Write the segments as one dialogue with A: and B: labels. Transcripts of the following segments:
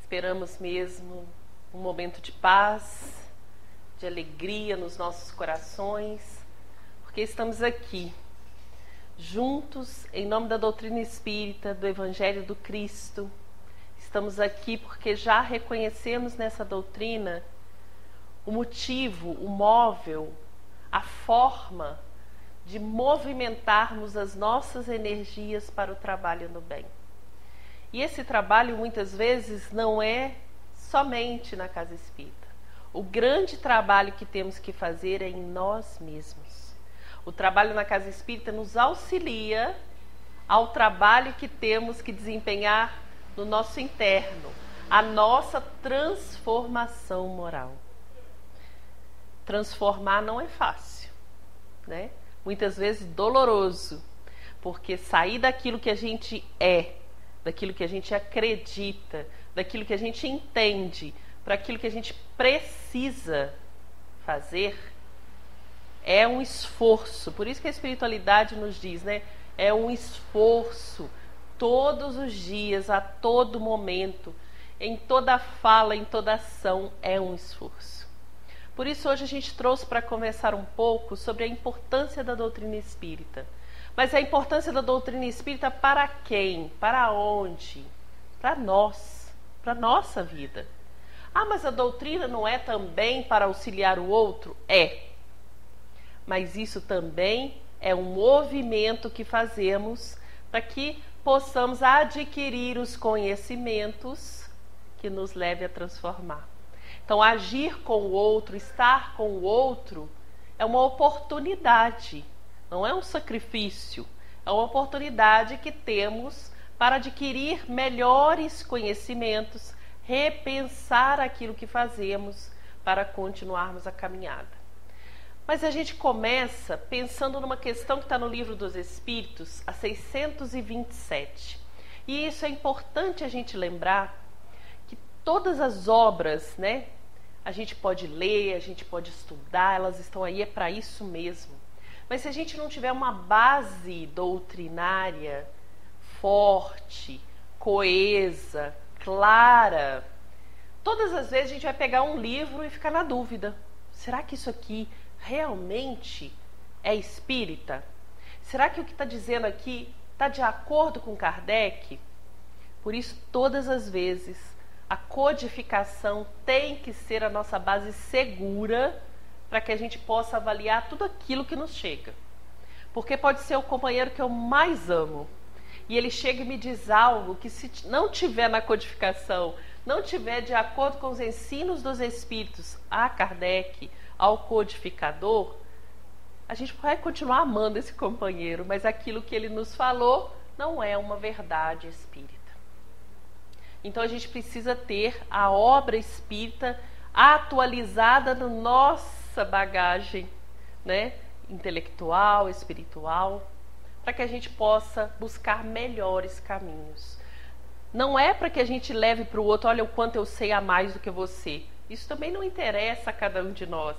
A: Esperamos mesmo um momento de paz, de alegria nos nossos corações, porque estamos aqui, juntos, em nome da doutrina espírita, do Evangelho do Cristo. Estamos aqui porque já reconhecemos nessa doutrina o motivo, o móvel, a forma de movimentarmos as nossas energias para o trabalho no bem. E esse trabalho muitas vezes não é somente na casa espírita. O grande trabalho que temos que fazer é em nós mesmos. O trabalho na casa espírita nos auxilia ao trabalho que temos que desempenhar no nosso interno, a nossa transformação moral. Transformar não é fácil, né? Muitas vezes doloroso, porque sair daquilo que a gente é, daquilo que a gente acredita, daquilo que a gente entende, para aquilo que a gente precisa fazer, é um esforço. Por isso que a espiritualidade nos diz, né? É um esforço, todos os dias, a todo momento, em toda fala, em toda ação, é um esforço. Por isso hoje a gente trouxe para conversar um pouco sobre a importância da doutrina espírita. Mas a importância da doutrina espírita para quem? Para onde? Para nós, para a nossa vida. Ah, mas a doutrina não é também para auxiliar o outro? É. Mas isso também é um movimento que fazemos para que possamos adquirir os conhecimentos que nos leve a transformar. Então, agir com o outro, estar com o outro, é uma oportunidade. Não é um sacrifício, é uma oportunidade que temos para adquirir melhores conhecimentos, repensar aquilo que fazemos para continuarmos a caminhada. Mas a gente começa pensando numa questão que está no Livro dos Espíritos, a 627. E isso é importante a gente lembrar que todas as obras, né, a gente pode ler, a gente pode estudar, elas estão aí, é para isso mesmo. Mas se a gente não tiver uma base doutrinária forte, coesa, clara, todas as vezes a gente vai pegar um livro e ficar na dúvida. Será que isso aqui realmente é espírita? Será que o que está dizendo aqui está de acordo com Kardec? Por isso, todas as vezes, a codificação tem que ser a nossa base segura para que a gente possa avaliar tudo aquilo que nos chega. Porque pode ser o companheiro que eu mais amo, e ele chega e me diz algo que, se não tiver na codificação, não tiver de acordo com os ensinos dos espíritos, a Kardec, ao codificador, a gente vai continuar amando esse companheiro, mas aquilo que ele nos falou não é uma verdade espírita. Então a gente precisa ter a obra espírita atualizada na nossa bagagem, né, intelectual, espiritual, para que a gente possa buscar melhores caminhos. Não é para que a gente leve para o outro, olha o quanto eu sei a mais do que você. Isso também não interessa a cada um de nós.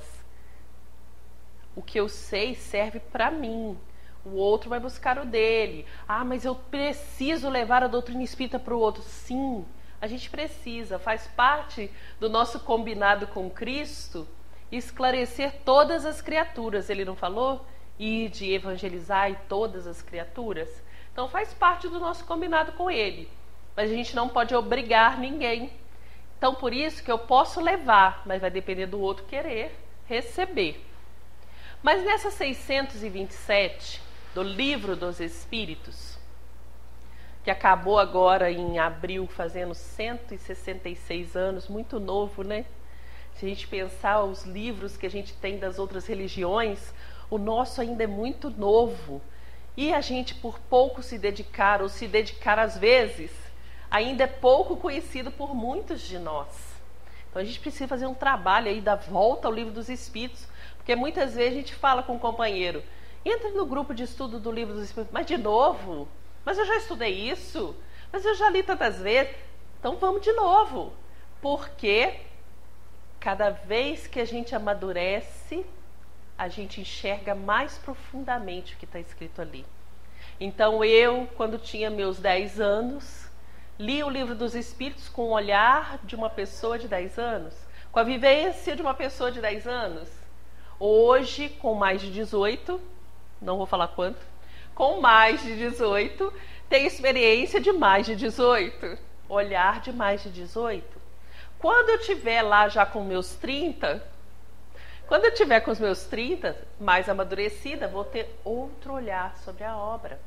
A: O que eu sei serve para mim. O outro vai buscar o dele. Ah, mas eu preciso levar a doutrina espírita para o outro. Sim, a gente precisa. Faz parte do nosso combinado com Cristo esclarecer todas as criaturas. Ele não falou? Ide, evangelizai todas as criaturas. Então faz parte do nosso combinado com ele. Mas a gente não pode obrigar ninguém. Então por isso que eu posso levar, mas vai depender do outro querer receber. Mas nessa 627 do Livro dos Espíritos, que acabou agora em abril, fazendo 166 anos, muito novo, né? Se a gente pensar os livros que a gente tem das outras religiões, o nosso ainda é muito novo. E a gente, por pouco se dedicar, ou se dedicar às vezes, ainda é pouco conhecido por muitos de nós. Então a gente precisa fazer um trabalho aí da volta ao Livro dos Espíritos, porque muitas vezes a gente fala com um companheiro, entra no grupo de estudo do Livro dos Espíritos, mas de novo? Mas eu já estudei isso? Mas eu já li tantas vezes? Então vamos de novo. Porque cada vez que a gente amadurece, a gente enxerga mais profundamente o que está escrito ali. Então eu, quando tinha meus 10 anos, li o Livro dos Espíritos com o olhar de uma pessoa de 10 anos, com a vivência de uma pessoa de 10 anos. Hoje, com mais de 18, não vou falar quanto, com mais de 18, tenho experiência de mais de 18, olhar de mais de 18. Quando eu estiver lá já com meus 30, quando eu estiver com os meus 30, mais amadurecida, vou ter outro olhar sobre a obra.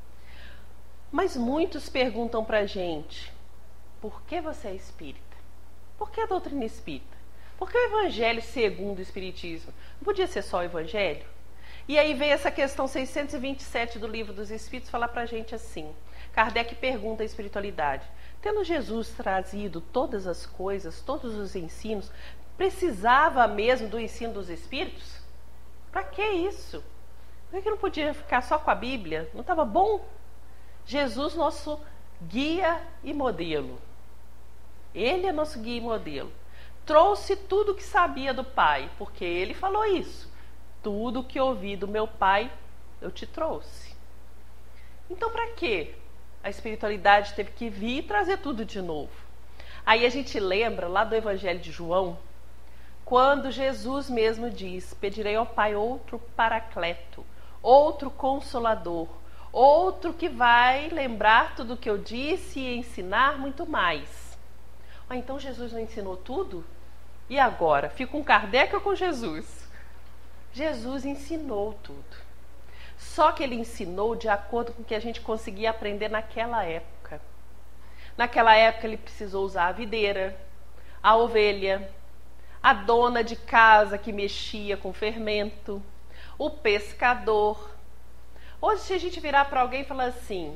A: Mas muitos perguntam pra gente, por que você é espírita? Por que a doutrina espírita? Por que o evangelho segundo o espiritismo? Não podia ser só o evangelho? E aí vem essa questão 627 do Livro dos Espíritos falar pra gente assim. Kardec pergunta a espiritualidade. Tendo Jesus trazido todas as coisas, todos os ensinos, precisava mesmo do ensino dos espíritos? Pra que isso? Por que não podia ficar só com a Bíblia? Não estava bom? Jesus, nosso guia e modelo. Ele é nosso guia e modelo. Trouxe tudo o que sabia do Pai, porque ele falou isso. Tudo o que ouvi do meu Pai, eu te trouxe. Então, para quê? A espiritualidade teve que vir e trazer tudo de novo. Aí a gente lembra lá do Evangelho de João, quando Jesus mesmo diz, pedirei ao Pai outro paracleto, outro consolador, outro que vai lembrar tudo o que eu disse e ensinar muito mais. Ah, então Jesus não ensinou tudo? E agora? Fico com Kardec ou com Jesus? Jesus ensinou tudo. Só que ele ensinou de acordo com o que a gente conseguia aprender naquela época. Naquela época ele precisou usar a videira, a ovelha, a dona de casa que mexia com fermento, o pescador. Hoje, se a gente virar para alguém e falar assim,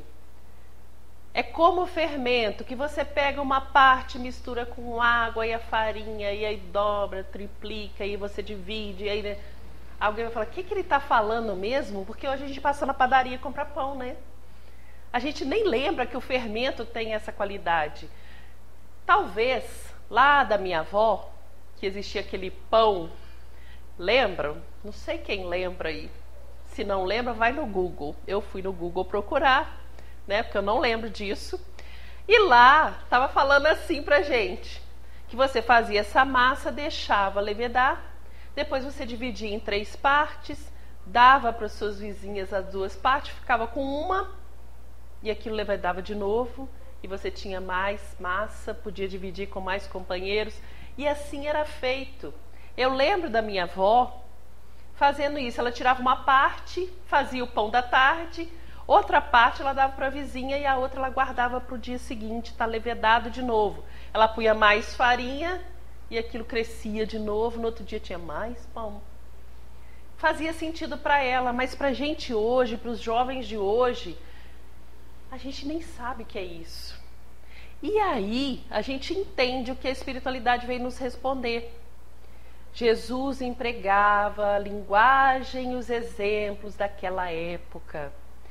A: é como o fermento, que você pega uma parte, mistura com água e a farinha, e aí dobra, triplica, e você divide, e aí alguém vai falar, o que ele está falando mesmo? Porque hoje a gente passa na padaria e compra pão, né? A gente nem lembra que o fermento tem essa qualidade. Talvez, lá da minha avó, que existia aquele pão, lembram? Não sei quem lembra aí. Se não lembra, vai no Google. Eu fui no Google procurar, né? Porque eu não lembro disso. E lá estava falando assim pra gente, que você fazia essa massa, deixava levedar, depois você dividia em 3 partes, dava para as suas vizinhas as 2 partes, ficava com uma, e aquilo levedava de novo, e você tinha mais massa, podia dividir com mais companheiros, e assim era feito. Eu lembro da minha avó fazendo isso, ela tirava uma parte, fazia o pão da tarde, outra parte ela dava para a vizinha e a outra ela guardava para o dia seguinte, tá levedado de novo. Ela punha mais farinha e aquilo crescia de novo, no outro dia tinha mais pão. Fazia sentido para ela, mas para a gente hoje, para os jovens de hoje, a gente nem sabe o que é isso. E aí a gente entende o que a espiritualidade veio nos responder. Jesus empregava a linguagem e os exemplos daquela época.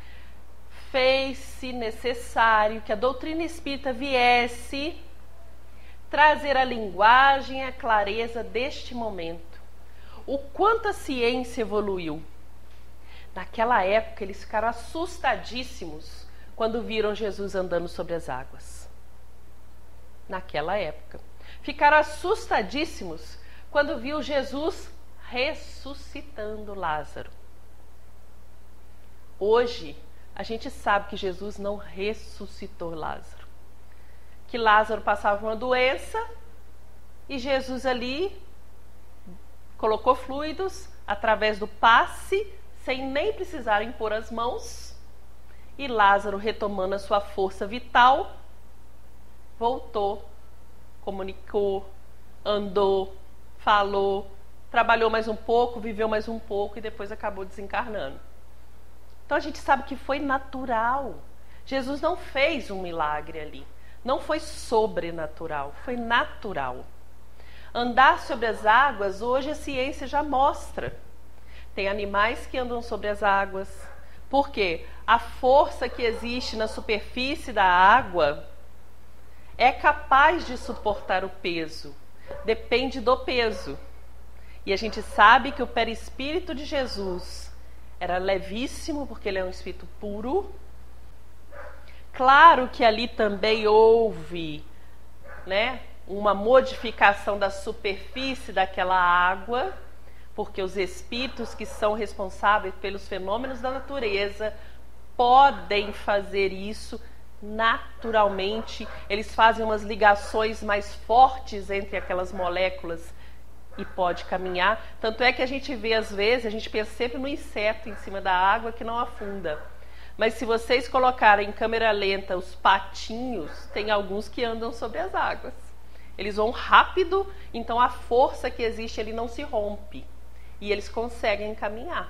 A: Fez-se necessário que a doutrina espírita viesse trazer a linguagem e a clareza deste momento. O quanto a ciência evoluiu. Naquela época eles ficaram assustadíssimos quando viram Jesus andando sobre as águas. Naquela época. Ficaram assustadíssimos quando viu Jesus ressuscitando Lázaro. Hoje, a gente sabe que Jesus não ressuscitou Lázaro. Que Lázaro passava uma doença e Jesus ali colocou fluidos através do passe, sem nem precisar impor as mãos, e Lázaro, retomando a sua força vital, voltou, comunicou, andou, falou, trabalhou mais um pouco, viveu mais um pouco e depois acabou desencarnando. Então a gente sabe que foi natural. Jesus não fez um milagre ali. Não foi sobrenatural, foi natural. Andar sobre as águas, hoje a ciência já mostra. Tem animais que andam sobre as águas. Por quê? A força que existe na superfície da água é capaz de suportar o peso. Depende do peso. E a gente sabe que o perispírito de Jesus era levíssimo, porque ele é um espírito puro. Claro que ali também houve, né, uma modificação da superfície daquela água, porque os espíritos que são responsáveis pelos fenômenos da natureza podem fazer isso naturalmente. Eles fazem umas ligações mais fortes entre aquelas moléculas e pode caminhar. Tanto é que a gente vê, às vezes, a gente pensa sempre no inseto em cima da água que não afunda. Mas se vocês colocarem em câmera lenta os patinhos, tem alguns que andam sobre as águas. Eles vão rápido, então a força que existe ali não se rompe. E eles conseguem caminhar.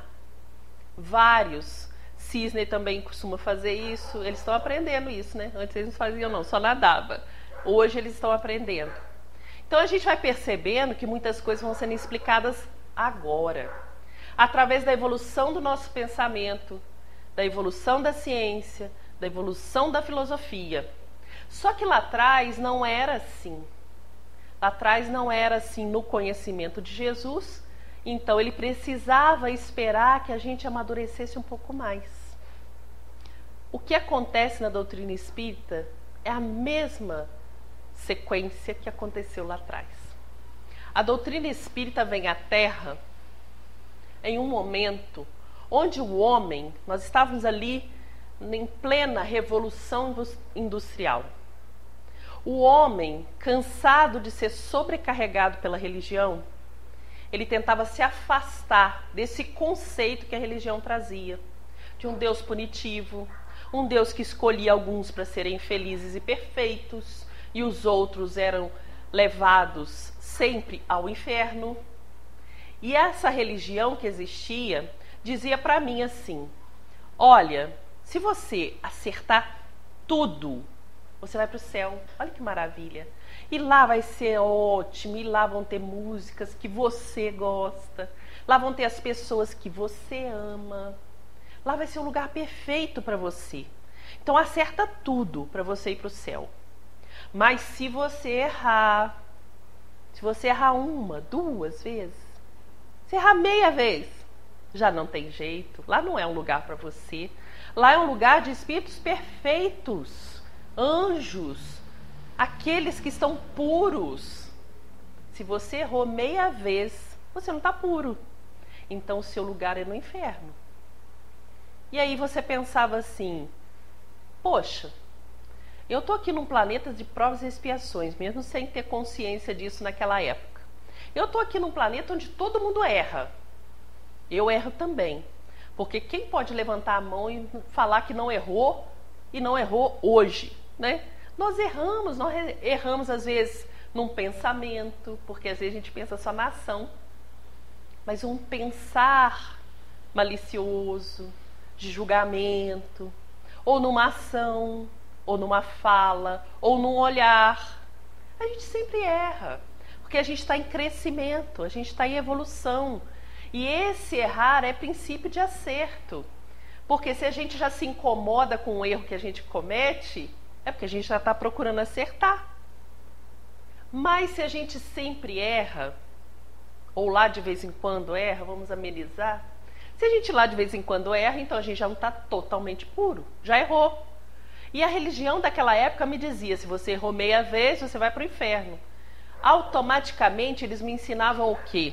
A: Vários. Cisne também costuma fazer isso. Eles estão aprendendo isso, né? Antes eles não faziam não, só nadava. Hoje eles estão aprendendo. Então a gente vai percebendo que muitas coisas vão sendo explicadas agora. Através da evolução do nosso pensamento, da evolução da ciência, da evolução da filosofia. Só que lá atrás não era assim. Lá atrás não era assim no conhecimento de Jesus. Então ele precisava esperar que a gente amadurecesse um pouco mais. O que acontece na doutrina espírita é a mesma sequência que aconteceu lá atrás. A doutrina espírita vem à Terra em um momento onde o homem, nós estávamos ali em plena revolução industrial. O homem, cansado de ser sobrecarregado pela religião, ele tentava se afastar desse conceito que a religião trazia, de um Deus punitivo, um Deus que escolhia alguns para serem felizes e perfeitos, e os outros eram levados sempre ao inferno. E essa religião que existia dizia para mim assim: olha, se você acertar tudo, você vai para o céu. Olha que maravilha. E lá vai ser ótimo, e lá vão ter músicas que você gosta, lá vão ter as pessoas que você ama, lá vai ser um lugar perfeito para você. Então acerta tudo para você ir para o céu. Mas se você errar uma, duas vezes, se errar meia vez, já não tem jeito. Lá não é um lugar para você. Lá é um lugar de espíritos perfeitos, anjos, aqueles que estão puros. Se você errou meia vez, você não está puro. Então o seu lugar é no inferno. E aí você pensava assim: poxa, eu estou aqui num planeta de provas e expiações, mesmo sem ter consciência disso naquela época. Eu estou aqui num planeta onde todo mundo erra. Eu erro também. Porque quem pode levantar a mão e falar que não errou e não errou hoje, né? Nós erramos às vezes num pensamento, porque às vezes a gente pensa só na ação. Mas um pensar malicioso, de julgamento, ou numa ação, ou numa fala, ou num olhar, a gente sempre erra. Porque a gente está em crescimento, a gente está em evolução. E esse errar é princípio de acerto. Porque se a gente já se incomoda com o erro que a gente comete, é porque a gente já está procurando acertar. Mas se a gente sempre erra, ou lá de vez em quando erra, vamos amenizar. Se a gente lá de vez em quando erra, então a gente já não está totalmente puro, já errou. E a religião daquela época me dizia: se você errou meia vez, você vai para o inferno. Automaticamente eles me ensinavam o quê?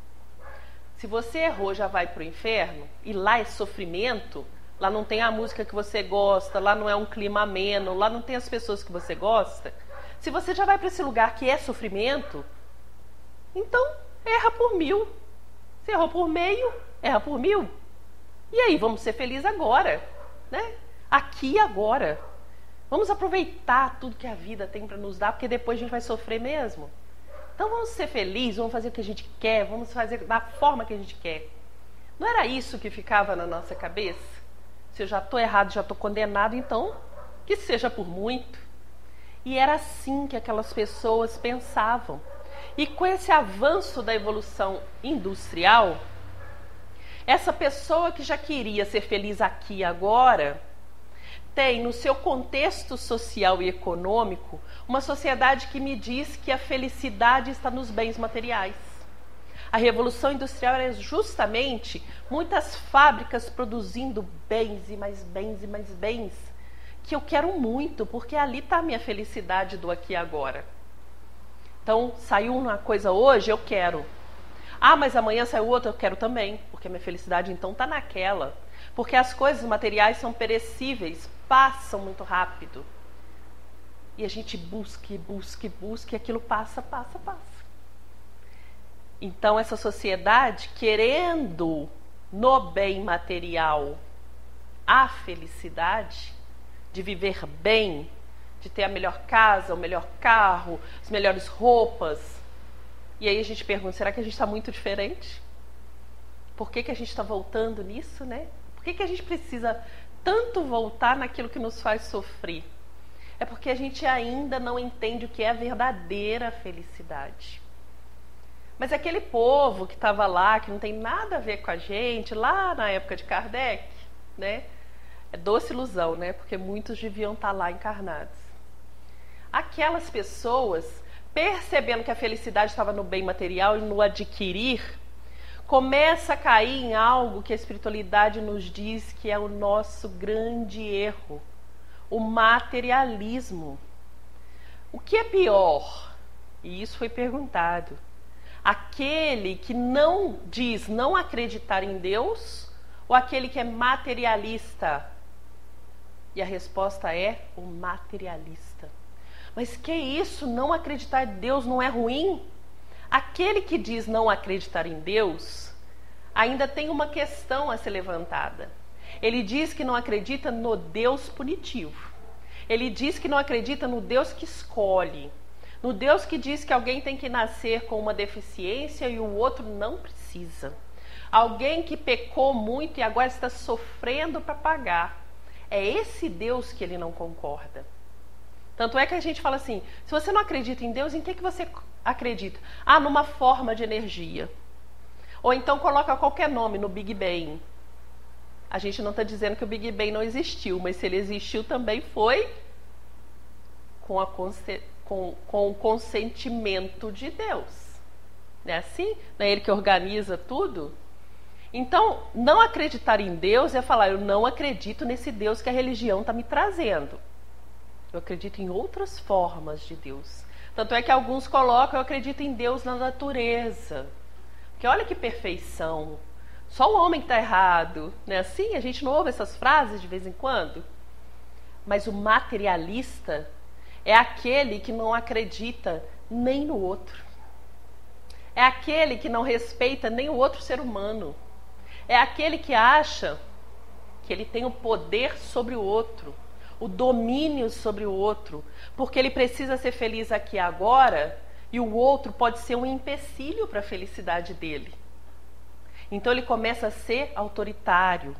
A: Se você errou, já vai para o inferno, e lá é sofrimento, lá não tem a música que você gosta, lá não é um clima ameno, lá não tem as pessoas que você gosta. Se você já vai para esse lugar que é sofrimento, então erra por 1000. Você errou por meio, erra por 1000. E aí, vamos ser felizes agora, né? Aqui e agora. Vamos aproveitar tudo que a vida tem para nos dar, porque depois a gente vai sofrer mesmo. Então vamos ser felizes, vamos fazer o que a gente quer, vamos fazer da forma que a gente quer. Não era isso que ficava na nossa cabeça? Se eu já estou errado, já estou condenado, então que seja por muito. E era assim que aquelas pessoas pensavam. E com esse avanço da evolução industrial, essa pessoa que já queria ser feliz aqui e agora, tem no seu contexto social e econômico uma sociedade que me diz que a felicidade está nos bens materiais. A Revolução Industrial era justamente muitas fábricas produzindo bens e mais bens e mais bens. que eu quero muito, porque ali está a minha felicidade do aqui e agora. Então, saiu uma coisa hoje, eu quero. Ah, mas amanhã saiu outra, eu quero também, porque a minha felicidade então está naquela. Porque as coisas materiais são perecíveis, passam muito rápido. E a gente busca, e aquilo passa. Então, essa sociedade, querendo no bem material a felicidade, de viver bem, de ter a melhor casa, o melhor carro, as melhores roupas. E aí a gente pergunta, será que a gente está muito diferente? Por que a gente está voltando nisso, né? Por que a gente precisa tanto voltar naquilo que nos faz sofrer? É porque a gente ainda não entende o que é a verdadeira felicidade. Mas aquele povo que estava lá, que não tem nada a ver com a gente, lá na época de Kardec, né? É doce ilusão, né? Porque muitos deviam estar lá encarnados. Aquelas pessoas, percebendo que a felicidade estava no bem material e no adquirir, começa a cair em algo que a espiritualidade nos diz que é o nosso grande erro, o materialismo. O que é pior? E isso foi perguntado. Aquele que não diz não acreditar em Deus ou aquele que é materialista? E a resposta é o materialista. Mas que isso? Não acreditar em Deus não é ruim? Aquele que diz não acreditar em Deus ainda tem uma questão a ser levantada. Ele diz que não acredita no Deus punitivo. Ele diz que não acredita no Deus que escolhe. No Deus que diz que alguém tem que nascer com uma deficiência e o outro não precisa. Alguém que pecou muito e agora está sofrendo para pagar. É esse Deus que ele não concorda. Tanto é que a gente fala assim, se você não acredita em Deus, em que você acredita? Ah, numa forma de energia. Ou então coloca qualquer nome no Big Bang. A gente não está dizendo que o Big Bang não existiu, mas se ele existiu também foi com o consentimento de Deus. Não é assim? Não é ele que organiza tudo? Então, não acreditar em Deus é falar, eu não acredito nesse Deus que a religião está me trazendo. Eu acredito em outras formas de Deus. Tanto é que alguns colocam, eu acredito em Deus na natureza. Porque olha que perfeição. Só o homem que está errado. Não é assim? A gente não ouve essas frases de vez em quando? Mas o materialista é aquele que não acredita nem no outro. É aquele que não respeita nem o outro ser humano. É aquele que acha que ele tem o poder sobre o outro, o domínio sobre o outro, porque ele precisa ser feliz aqui e agora, e o outro pode ser um empecilho para a felicidade dele. Então ele começa a ser autoritário,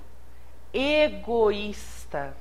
A: egoísta.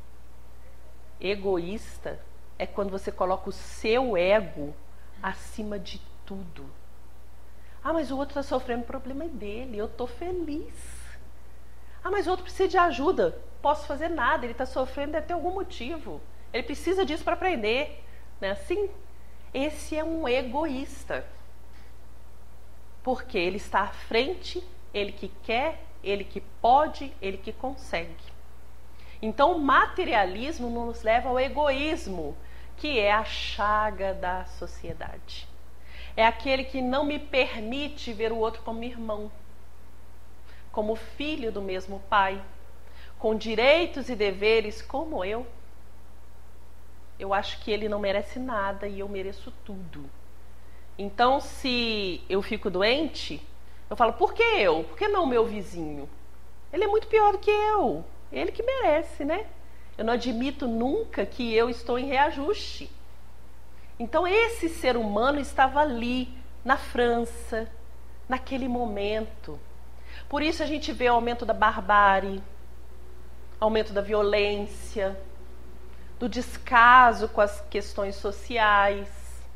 A: Egoísta é quando você coloca o seu ego acima de tudo. Ah, mas o outro está sofrendo, o problema é dele, eu estou feliz. Ah, mas o outro precisa de ajuda, posso fazer nada, ele está sofrendo, deve ter algum motivo. Ele precisa disso para aprender. Não é assim? Esse é um egoísta. Porque ele está à frente, ele que quer, ele que pode, ele que consegue. Então o materialismo nos leva ao egoísmo, que é a chaga da sociedade. É aquele que não me permite ver o outro como irmão, como filho do mesmo pai, com direitos e deveres como eu. Eu acho que ele não merece nada e eu mereço tudo. Então, se eu fico doente, eu falo, por que eu? Por que não o meu vizinho? Ele é muito pior do que eu. Ele que merece, né? Eu não admito nunca que eu estou em reajuste. Então esse ser humano estava ali, na França, naquele momento. Por isso a gente vê o aumento da barbárie, aumento da violência, do descaso com as questões sociais,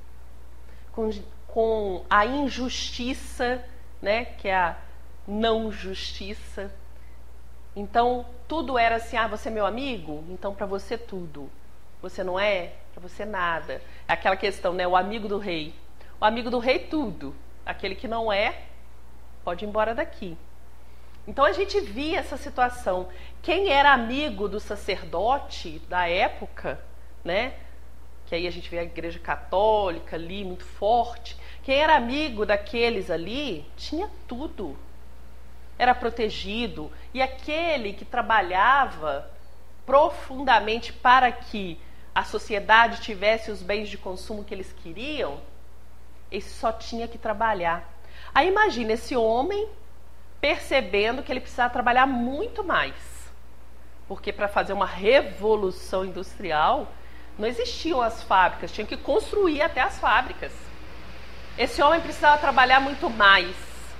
A: com a injustiça, né, que é a não justiça. Então tudo era assim, ah, você é meu amigo? Então para você tudo. Você não é? Para você nada. É aquela questão, né? O amigo do rei. O amigo do rei tudo. Aquele que não é, pode ir embora daqui. Então a gente via essa situação. Quem era amigo do sacerdote da época, né? Que aí a gente vê a igreja católica ali muito forte. Quem era amigo daqueles ali tinha tudo. Era protegido. E aquele que trabalhava profundamente para que a sociedade tivesse os bens de consumo que eles queriam, esse só tinha que trabalhar. Aí imagina esse homem percebendo que ele precisava trabalhar muito mais. Porque para fazer uma revolução industrial, não existiam as fábricas, tinham que construir até as fábricas. Esse homem precisava trabalhar muito mais.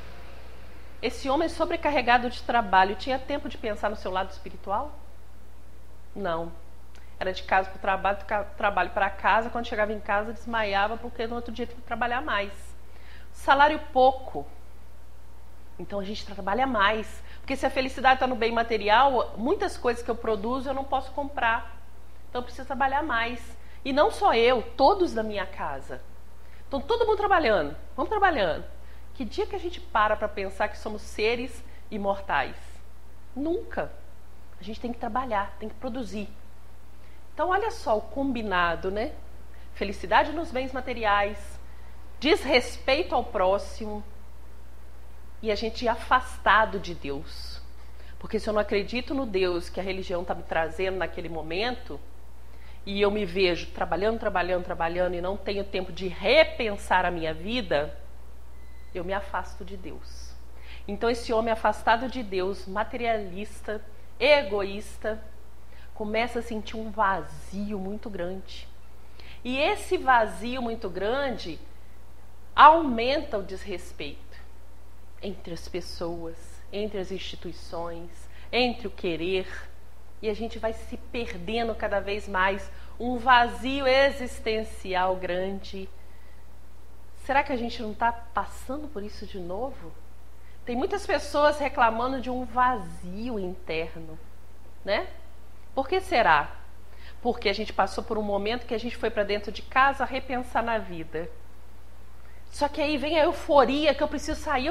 A: Esse homem sobrecarregado de trabalho tinha tempo de pensar no seu lado espiritual? Não. Era de casa para o trabalho para casa, quando chegava em casa desmaiava porque no outro dia tinha que trabalhar mais. Salário pouco. Então a gente trabalha mais. Porque se a felicidade está no bem material, muitas coisas que eu produzo eu não posso comprar. Então eu preciso trabalhar mais. E não só eu, todos da minha casa. Então todo mundo trabalhando. Vamos trabalhando. Que dia que a gente para pensar que somos seres imortais? Nunca. A gente tem que trabalhar, tem que produzir. Então olha só o combinado, né? Felicidade nos bens materiais, desrespeito ao próximo, e a gente afastado de Deus. Porque se eu não acredito no Deus que a religião está me trazendo naquele momento, e eu me vejo trabalhando e não tenho tempo de repensar a minha vida, eu me afasto de Deus. Então esse homem afastado de Deus, materialista, egoísta, começa a sentir um vazio muito grande. E esse vazio muito grande aumenta o desrespeito entre as pessoas, entre as instituições, entre o querer, e a gente vai se perdendo cada vez mais, um vazio existencial grande. Será que a gente não está passando por isso de novo? Tem muitas pessoas reclamando de um vazio interno, né? Por que será? Porque a gente passou por um momento que a gente foi para dentro de casa repensar na vida. Só que aí vem a euforia que eu preciso sair,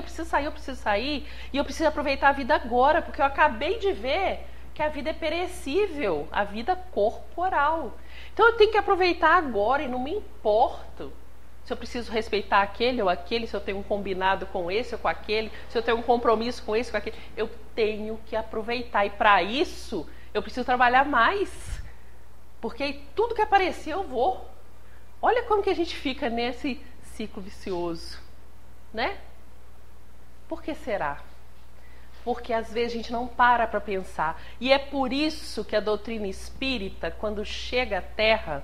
A: e eu preciso aproveitar a vida agora, porque eu acabei de ver que a vida é perecível, a vida corporal. Então eu tenho que aproveitar agora e não me importo se eu preciso respeitar aquele ou aquele, se eu tenho um combinado com esse ou com aquele, se eu tenho um compromisso com esse ou com aquele. Eu tenho que aproveitar, e para isso eu preciso trabalhar mais, porque tudo que aparecer eu vou. Olha como que a gente fica nesse ciclo vicioso, né? Por que será? Porque às vezes a gente não para pensar. E é por isso que a doutrina espírita, quando chega à Terra,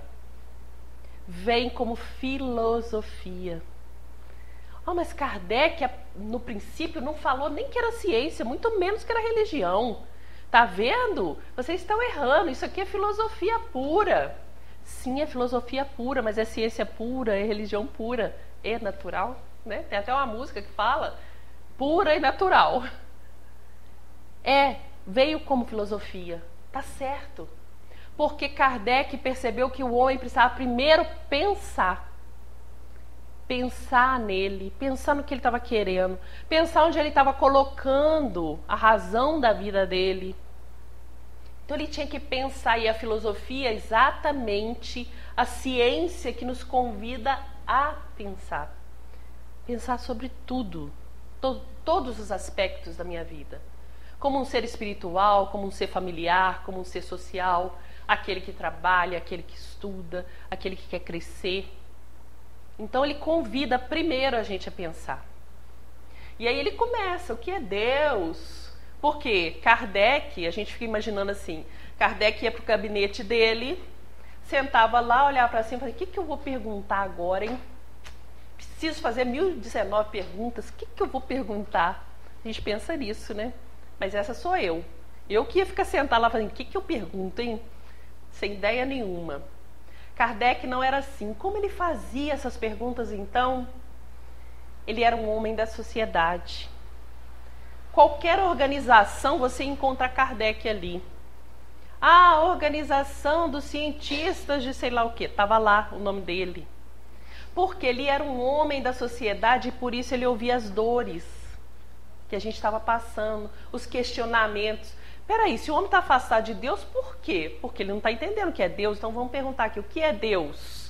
A: vem como filosofia. Mas Kardec, no princípio, não falou nem que era ciência, muito menos que era religião. Tá vendo? Vocês estão errando. Isso aqui é filosofia pura. Sim, é filosofia pura, mas é ciência pura, é religião pura, é natural, né? Tem até uma música que fala pura e natural. Veio como filosofia. Tá certo. Porque Kardec percebeu que o homem precisava primeiro pensar. Pensar nele, pensar no que ele estava querendo, pensar onde ele estava colocando a razão da vida dele. Então ele tinha que pensar, e a filosofia é exatamente a ciência que nos convida a pensar. Pensar sobre tudo, todos os aspectos da minha vida. Como um ser espiritual, como um ser familiar, como um ser social, aquele que trabalha, aquele que estuda, aquele que quer crescer. Então ele convida primeiro a gente a pensar. E aí ele começa, o que é Deus? Porque Kardec, a gente fica imaginando assim, Kardec ia para o gabinete dele, sentava lá, olhava para cima e falava, o que eu vou perguntar agora, hein? Preciso fazer 1019 perguntas, o que eu vou perguntar? A gente pensa nisso, né? Mas essa sou eu. Eu que ia ficar sentado lá falando, o que eu pergunto, hein? Sem ideia nenhuma. Kardec não era assim. Como ele fazia essas perguntas, então? Ele era um homem da sociedade. Qualquer organização você encontra Kardec ali. A organização dos cientistas de sei lá o quê. Estava lá o nome dele. Porque ele era um homem da sociedade e por isso ele ouvia as dores. que a gente estava passando, os questionamentos. Peraí, se o homem está afastado de Deus, por quê? Porque ele não está entendendo o que é Deus. Então vamos perguntar aqui, o que é Deus?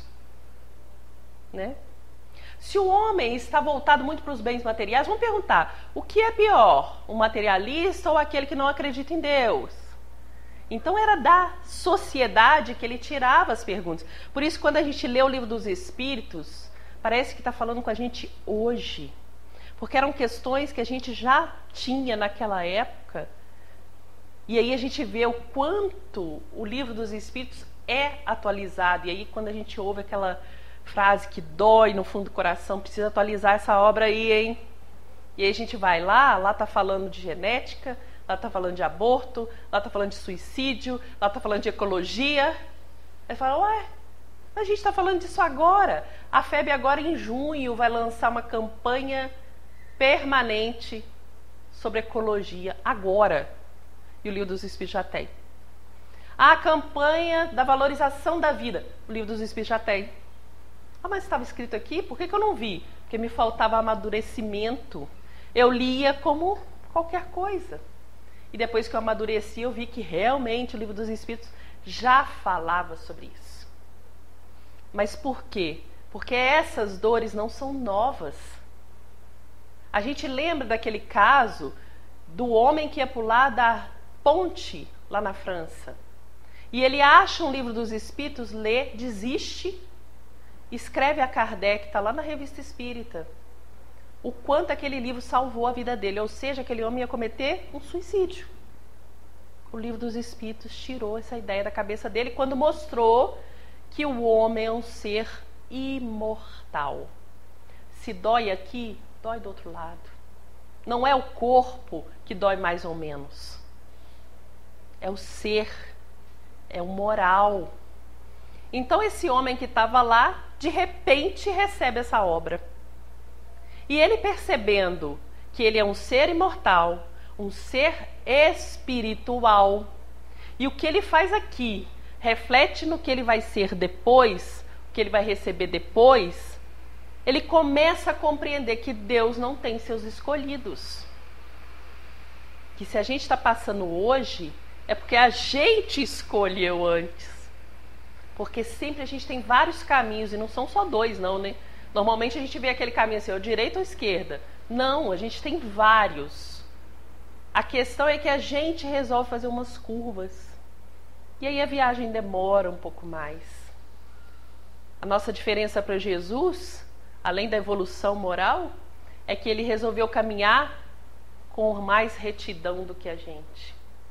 A: Né? Se o homem está voltado muito para os bens materiais, vamos perguntar, o que é pior? O materialista ou aquele que não acredita em Deus? Então era da sociedade que ele tirava as perguntas. Por isso, quando a gente lê o Livro dos Espíritos, parece que está falando com a gente hoje. Porque eram questões que a gente já tinha naquela época. E aí a gente vê o quanto o Livro dos Espíritos é atualizado. E aí quando a gente ouve aquela frase que dói no fundo do coração, precisa atualizar essa obra aí, hein? E aí a gente vai lá está falando de genética, lá está falando de aborto, lá está falando de suicídio, lá está falando de ecologia. Aí fala, ué, a gente está falando disso agora. A FEB agora em junho vai lançar uma campanha permanente sobre ecologia, agora. E o Livro dos Espíritos já tem. A campanha da valorização da vida, o Livro dos Espíritos já tem. Ah, mas estava escrito aqui, por que eu não vi? Porque me faltava amadurecimento. Eu lia como qualquer coisa. E depois que eu amadureci, eu vi que realmente o Livro dos Espíritos já falava sobre isso. Mas por quê? Porque essas dores não são novas. A gente lembra daquele caso do homem que ia pular da ponte lá na França. E ele acha um Livro dos Espíritos, lê, desiste, escreve a Kardec, está lá na Revista Espírita, o quanto aquele livro salvou a vida dele. Ou seja, aquele homem ia cometer um suicídio. O Livro dos Espíritos tirou essa ideia da cabeça dele quando mostrou que o homem é um ser imortal. Se dói aqui, dói do outro lado. Não é o corpo que dói mais ou menos. É o ser, é o moral. Então esse homem que estava lá, de repente recebe essa obra. E ele percebendo que ele é um ser imortal, um ser espiritual, e o que ele faz aqui reflete no que ele vai ser depois, o que ele vai receber depois, ele começa a compreender que Deus não tem seus escolhidos. Que se a gente está passando hoje, é porque a gente escolheu antes. Porque sempre a gente tem vários caminhos, e não são só dois, não, né? Normalmente a gente vê aquele caminho assim, ou direita ou esquerda. Não, a gente tem vários. A questão é que a gente resolve fazer umas curvas. E aí a viagem demora um pouco mais. A nossa diferença para Jesus, além da evolução moral, é que ele resolveu caminhar com mais retidão do que a gente.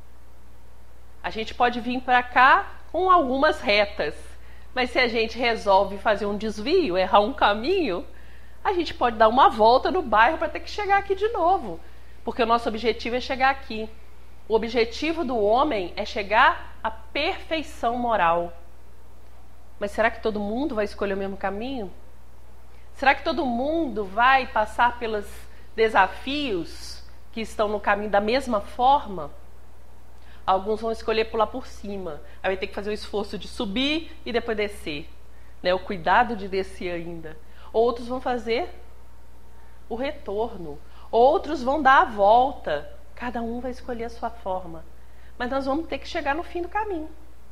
A: A gente pode vir para cá com algumas retas, mas se a gente resolve fazer um desvio, errar um caminho, a gente pode dar uma volta no bairro para ter que chegar aqui de novo, porque o nosso objetivo é chegar aqui. O objetivo do homem é chegar à perfeição moral. Mas será que todo mundo vai escolher o mesmo caminho? Será que todo mundo vai passar pelos desafios que estão no caminho da mesma forma? Alguns vão escolher pular por cima. Aí vai ter que fazer o esforço de subir e depois descer. Né? O cuidado de descer ainda. Outros vão fazer o retorno. Outros vão dar a volta. Cada um vai escolher a sua forma. Mas nós vamos ter que chegar no fim do caminho.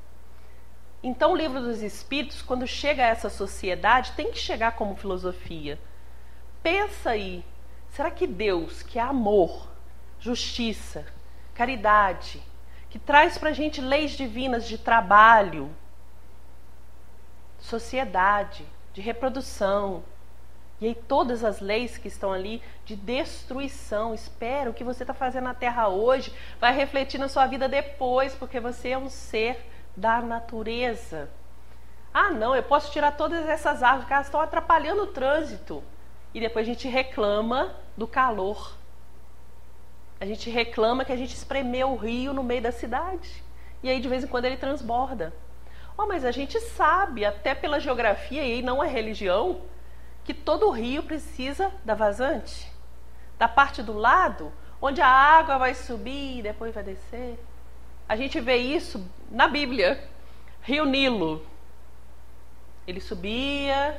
A: Então o Livro dos Espíritos, quando chega a essa sociedade, tem que chegar como filosofia. Pensa aí. Será que Deus, que é amor, justiça, caridade, que traz para a gente leis divinas de trabalho, sociedade, de reprodução, e aí todas as leis que estão ali de destruição. Espero que você está fazendo na Terra hoje vai refletir na sua vida depois, porque você é um ser da natureza. Ah, não, eu posso tirar todas essas árvores, que elas estão atrapalhando o trânsito. E depois a gente reclama do calor. A gente reclama que a gente espremeu o rio no meio da cidade. E aí de vez em quando ele transborda. Oh, mas a gente sabe, até pela geografia, e aí não é religião, que todo rio precisa da vazante. Da parte do lado, onde a água vai subir e depois vai descer. A gente vê isso na Bíblia. Rio Nilo. Ele subia,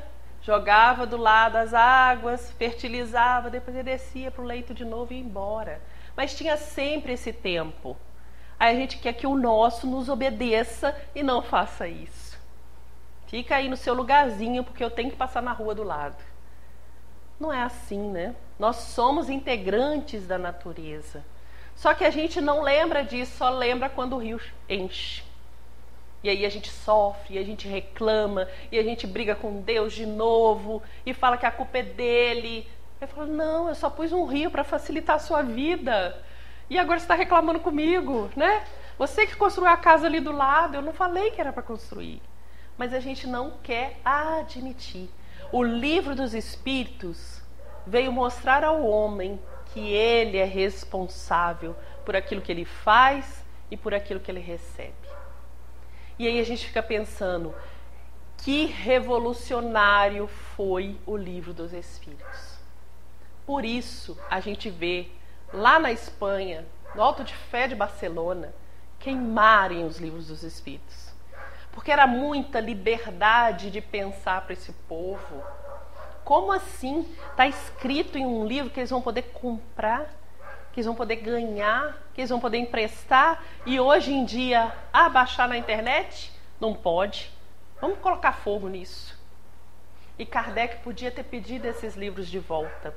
A: jogava do lado as águas, fertilizava, depois ele descia para o leito de novo e ia embora. Mas tinha sempre esse tempo. Aí a gente quer que o nosso nos obedeça e não faça isso. Fica aí no seu lugarzinho, porque eu tenho que passar na rua do lado. Não é assim, né? Nós somos integrantes da natureza. Só que a gente não lembra disso, só lembra quando o rio enche. E aí a gente sofre, e a gente reclama, e a gente briga com Deus de novo, e fala que a culpa é dele. Eu falo, não, eu só pus um rio para facilitar a sua vida. E agora você está reclamando comigo, né? Você que construiu a casa ali do lado, eu não falei que era para construir. Mas a gente não quer admitir. O livro dos Espíritos veio mostrar ao homem que ele é responsável por aquilo que ele faz e por aquilo que ele recebe. E aí a gente fica pensando, que revolucionário foi o livro dos Espíritos. Por isso a gente vê lá na Espanha, no Alto de Fé de Barcelona, queimarem os livros dos Espíritos. Porque era muita liberdade de pensar para esse povo. Como assim? Está escrito em um livro que eles vão poder comprar, que eles vão poder ganhar, que eles vão poder emprestar, e hoje em dia, baixar na internet? Não pode. Vamos colocar fogo nisso. E Kardec podia ter pedido esses livros de volta.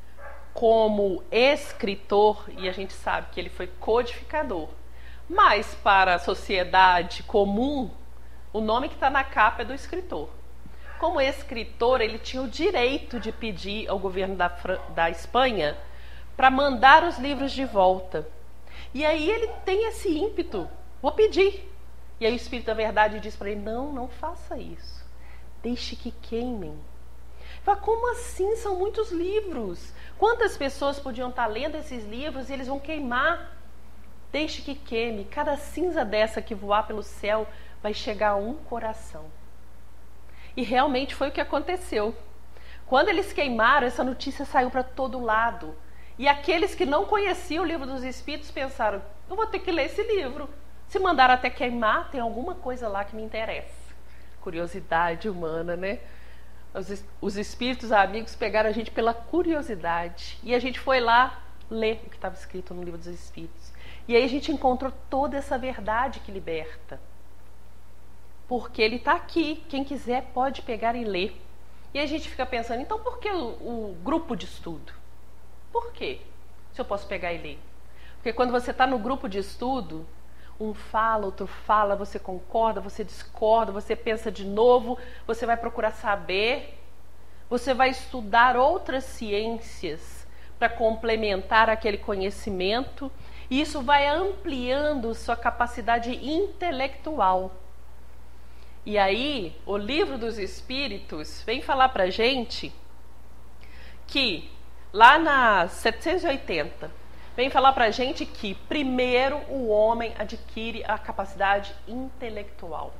A: Como escritor, e a gente sabe que ele foi codificador, mas para a sociedade comum, o nome que está na capa é do escritor. Como escritor, ele tinha o direito de pedir ao governo da Espanha para mandar os livros de volta. E aí ele tem esse ímpeto, vou pedir. E aí o Espírito da Verdade diz para ele, não faça isso. Deixe que queimem. Fala, como assim? São muitos livros. Quantas pessoas podiam estar lendo esses livros e eles vão queimar? Deixe que queime. Cada cinza dessa que voar pelo céu vai chegar a um coração. E realmente foi o que aconteceu. Quando eles queimaram, essa notícia saiu para todo lado. E aqueles que não conheciam o livro dos Espíritos pensaram, eu vou ter que ler esse livro. Se mandaram até queimar, tem alguma coisa lá que me interessa. Curiosidade humana, né? Os espíritos amigos pegaram a gente pela curiosidade. E a gente foi lá ler o que estava escrito no livro dos Espíritos. E aí a gente encontrou toda essa verdade que liberta. Porque ele está aqui. Quem quiser pode pegar e ler. E a gente fica pensando, então por que o grupo de estudo? Por quê? Se eu posso pegar e ler. Porque quando você está no grupo de estudo, um fala, outro fala, você concorda, você discorda, você pensa de novo, você vai procurar saber, você vai estudar outras ciências para complementar aquele conhecimento, e isso vai ampliando sua capacidade intelectual. E aí, o livro dos Espíritos vem falar para a gente que, lá na 780, vem falar para a gente que, primeiro, o homem adquire a capacidade intelectual.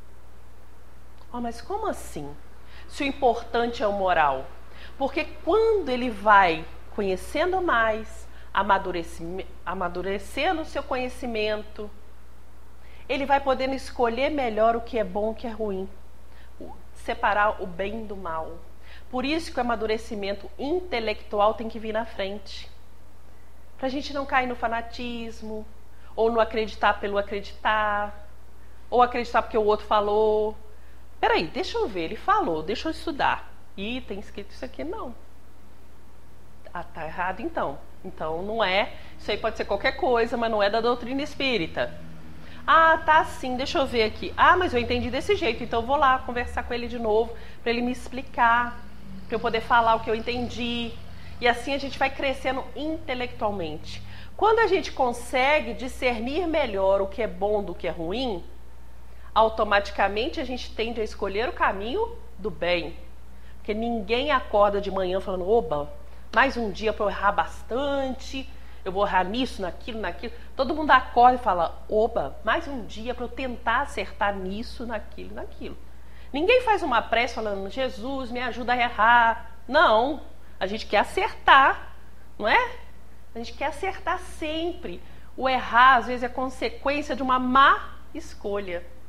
A: Mas como assim? Se o importante é o moral? Porque quando ele vai conhecendo mais, amadurecendo o seu conhecimento, ele vai podendo escolher melhor o que é bom e o que é ruim. Separar o bem do mal. Por isso que o amadurecimento intelectual tem que vir na frente. Para a gente não cair no fanatismo, ou no acreditar pelo acreditar, ou acreditar porque o outro falou. Peraí, deixa eu ver, ele falou, deixa eu estudar. Ih, tem escrito isso aqui, não. Tá errado então. Então não é, isso aí pode ser qualquer coisa, mas não é da doutrina espírita. Tá sim, deixa eu ver aqui. Mas eu entendi desse jeito, então eu vou lá conversar com ele de novo, para ele me explicar, para eu poder falar o que eu entendi. E assim a gente vai crescendo intelectualmente. Quando a gente consegue discernir melhor o que é bom do que é ruim, automaticamente a gente tende a escolher o caminho do bem. Porque ninguém acorda de manhã falando, oba, mais um dia para eu errar bastante, eu vou errar nisso, naquilo. Todo mundo acorda e fala, oba, mais um dia para eu tentar acertar nisso, naquilo. Ninguém faz uma prece falando, Jesus, me ajuda a errar. Não, a gente quer acertar, não é? A gente quer acertar sempre. O errar, às vezes, é consequência de uma má escolha.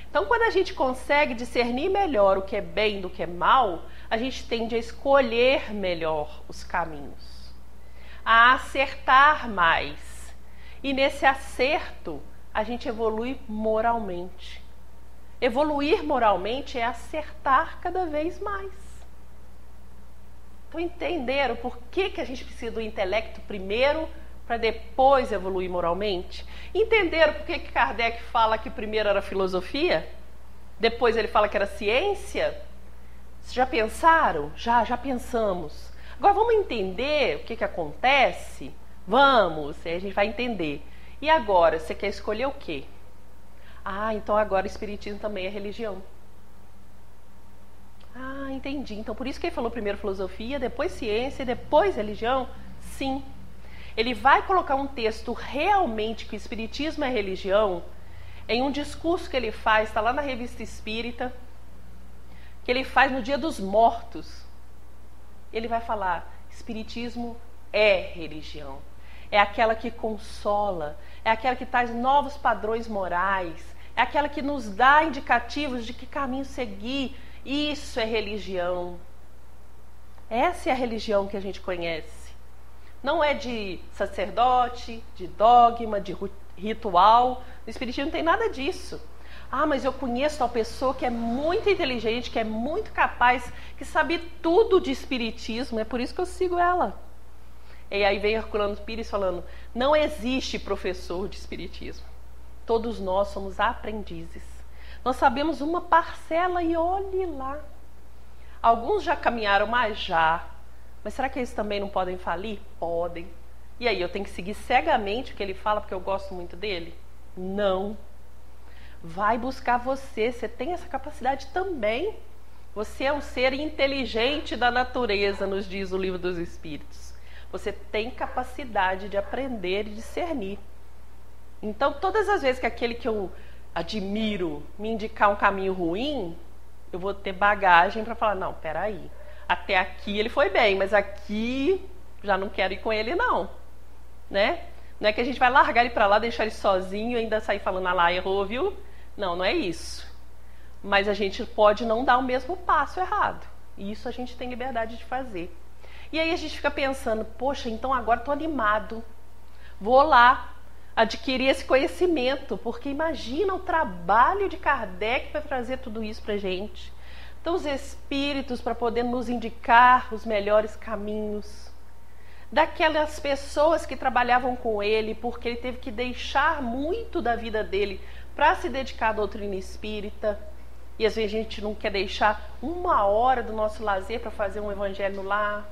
A: Então, quando a gente consegue discernir melhor o que é bem do que é mal, a gente tende a escolher melhor os caminhos, a acertar mais. E nesse acerto, a gente evolui moralmente. Evoluir moralmente é acertar cada vez mais. Então, entenderam por que a gente precisa do intelecto primeiro para depois evoluir moralmente? Entenderam por que Kardec fala que primeiro era filosofia? Depois ele fala que era ciência? Vocês já pensaram? Já pensamos. Agora vamos entender o que acontece? Vamos, aí a gente vai entender. E agora, você quer escolher o quê? Ah, então agora o espiritismo também é religião. Ah, entendi. Então por isso que ele falou primeiro filosofia, depois ciência e depois religião? Sim. Ele vai colocar um texto realmente que o espiritismo é religião em um discurso que ele faz, está lá na Revista Espírita, que ele faz no Dia dos Mortos. Ele vai falar, espiritismo é religião. É aquela que consola, é aquela que traz novos padrões morais, é aquela que nos dá indicativos de que caminho seguir. Isso é religião. Essa é a religião que a gente conhece. Não é de sacerdote, de dogma, de ritual. No espiritismo não tem nada disso. Ah, mas eu conheço uma pessoa que é muito inteligente, que é muito capaz, que sabe tudo de espiritismo, é por isso que eu sigo ela. E aí vem Herculano Pires falando, não existe professor de espiritismo. Todos nós somos aprendizes. Nós sabemos uma parcela e olhe lá. Alguns já caminharam mais já. Mas será que eles também não podem falir? Podem. E aí, eu tenho que seguir cegamente o que ele fala porque eu gosto muito dele? Não. Vai buscar você tem essa capacidade também. Você é um ser inteligente da natureza, nos diz o Livro dos Espíritos. Você tem capacidade de aprender e discernir. Então, todas as vezes que aquele que eu admiro me indicar um caminho ruim, eu vou ter bagagem para falar, não, peraí, até aqui ele foi bem, mas aqui já não quero ir com ele não, né? Não é que a gente vai largar ele para lá, deixar ele sozinho e ainda sair falando, ah lá, errou, viu? Não, não é isso. Mas a gente pode não dar o mesmo passo errado. E isso a gente tem liberdade de fazer. E aí a gente fica pensando, poxa, então agora estou animado. Vou lá adquirir esse conhecimento, porque imagina o trabalho de Kardec para trazer tudo isso para a gente. Então os espíritos para poder nos indicar os melhores caminhos. Daquelas pessoas que trabalhavam com ele, porque ele teve que deixar muito da vida dele para se dedicar à doutrina espírita. E às vezes a gente não quer deixar 1 hora do nosso lazer para fazer um evangelho no lar.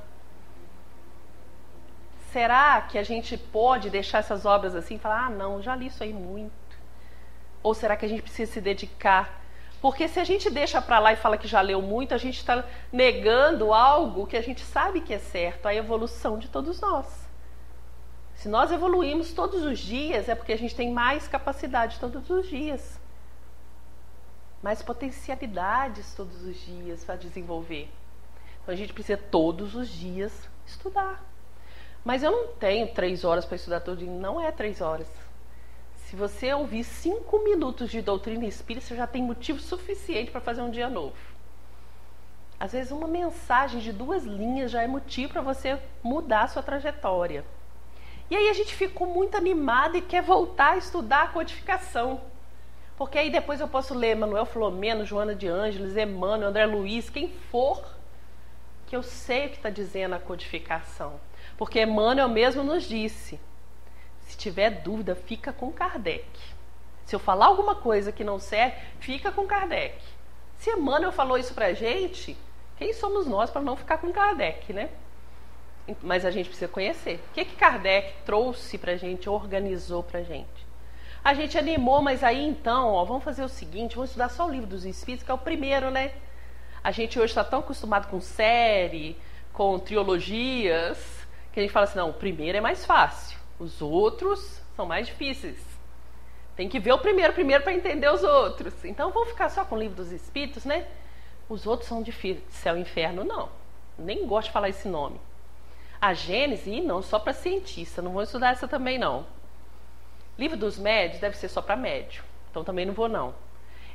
A: Será que a gente pode deixar essas obras assim e falar, ah não, já li isso aí muito? Ou será que a gente precisa se dedicar? Porque se a gente deixa para lá e fala que já leu muito, a gente está negando algo que a gente sabe que é certo, a evolução de todos nós. Se nós evoluímos todos os dias, é porque a gente tem mais capacidade todos os dias. Mais potencialidades todos os dias para desenvolver. Então a gente precisa todos os dias estudar. Mas eu não tenho 3 horas para estudar todo dia. Não é 3 horas. Se você ouvir 5 minutos de doutrina espírita, você já tem motivo suficiente para fazer um dia novo. Às vezes uma mensagem de 2 linhas já é motivo para você mudar a sua trajetória. E aí a gente ficou muito animado e quer voltar a estudar a codificação. Porque aí depois eu posso ler Manuel Filomeno, Joana de Ângeles, Emmanuel, André Luiz, quem for, que eu sei o que está dizendo a codificação. Porque Emmanuel mesmo nos disse, se tiver dúvida, fica com Kardec. Se eu falar alguma coisa que não serve, fica com Kardec. Se Emmanuel falou isso pra gente, quem somos nós para não ficar com Kardec, né? Mas a gente precisa conhecer. O que Kardec trouxe pra gente, organizou pra gente? A gente animou, mas aí então, ó, vamos fazer o seguinte, vamos estudar só o Livro dos Espíritos, que é o primeiro, né? A gente hoje está tão acostumado com série, com trilogias, que a gente fala assim, não, o primeiro é mais fácil, os outros são mais difíceis. Tem que ver o primeiro para entender os outros. Então vamos ficar só com o Livro dos Espíritos, né? Os outros são difíceis. Céu e Inferno, não. Nem gosto de falar esse nome. A Gênese, não, só para cientista, não vou estudar essa também não. Livro dos Médios deve ser só para médio, então também não vou não.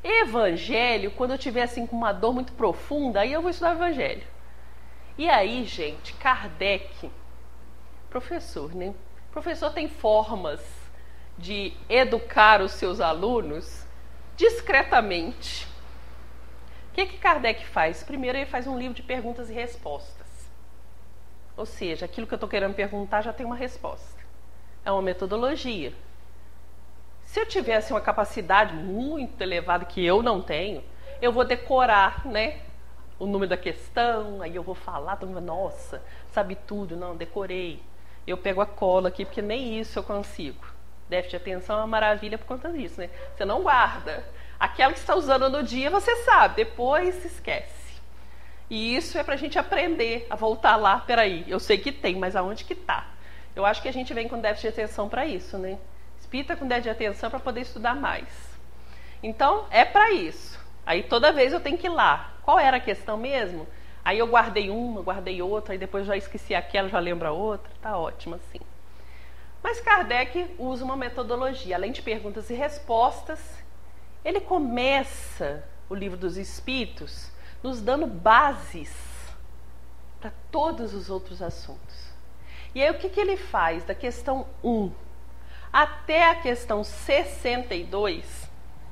A: Evangelho, quando eu tiver assim com uma dor muito profunda, aí eu vou estudar o Evangelho. E aí, gente, Kardec, professor, né? Professor tem formas de educar os seus alunos discretamente. O que Kardec faz? Primeiro ele faz um livro de perguntas e respostas. Ou seja, aquilo que eu estou querendo perguntar já tem uma resposta. É uma metodologia. Se eu tivesse uma capacidade muito elevada, que eu não tenho, eu vou decorar, né, o número da questão, aí eu vou falar, todo mundo, nossa, sabe tudo. Não, decorei. Eu pego a cola aqui, porque nem isso eu consigo. Déficit de atenção é uma maravilha por conta disso, né? Você não guarda. Aquela que você está usando no dia, você sabe, depois se esquece. E isso é para a gente aprender a voltar lá. Peraí, eu sei que tem, mas aonde que está? Eu acho que a gente vem com déficit de atenção para isso, né? Espírita com déficit de atenção para poder estudar mais. Então, é para isso. Aí toda vez eu tenho que ir lá. Qual era a questão mesmo? Aí eu guardei uma, guardei outra, aí depois já esqueci aquela, já lembro a outra. Tá ótimo assim. Mas Kardec usa uma metodologia. Além de perguntas e respostas, ele começa o Livro dos Espíritos nos dando bases para todos os outros assuntos. E aí o que ele faz? Da questão 1 até a questão 62,